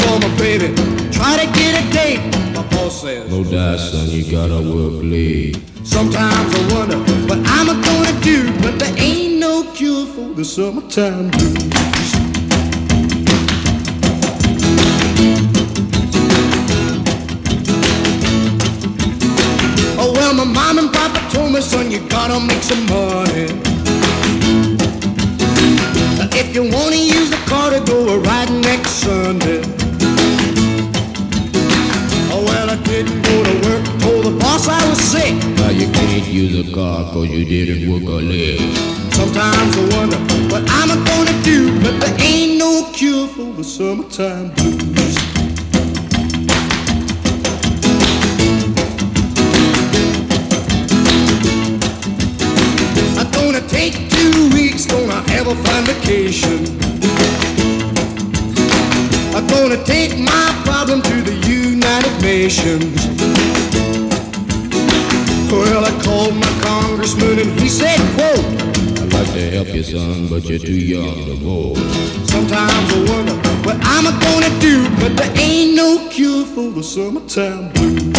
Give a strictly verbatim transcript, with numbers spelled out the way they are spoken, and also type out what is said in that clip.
mama, baby, try to get a date. My boss says, no die, son, you gotta work late. Sometimes I wonder what I'm gonna do, but there ain't no cure for the summertime blues. Oh, well, my mom and papa told me, son, you gotta make some money. If you wanna use the car to go a ride next Sunday. Oh, well, I didn't go to work, told the boss I was sick. Now you can't use a car cause you didn't work a leg. Sometimes I wonder what I'm gonna do, but there ain't no cure for the summertime blues. I'm gonna take two weeks, gonna have a fine vacation. I'm gonna take my problem to the United Nations. Well, I called my congressman and he said, quote, I'd like to help you, son, but you're too young to vote. Sometimes I wonder what I'm gonna do, but there ain't no cure for the summertime blues.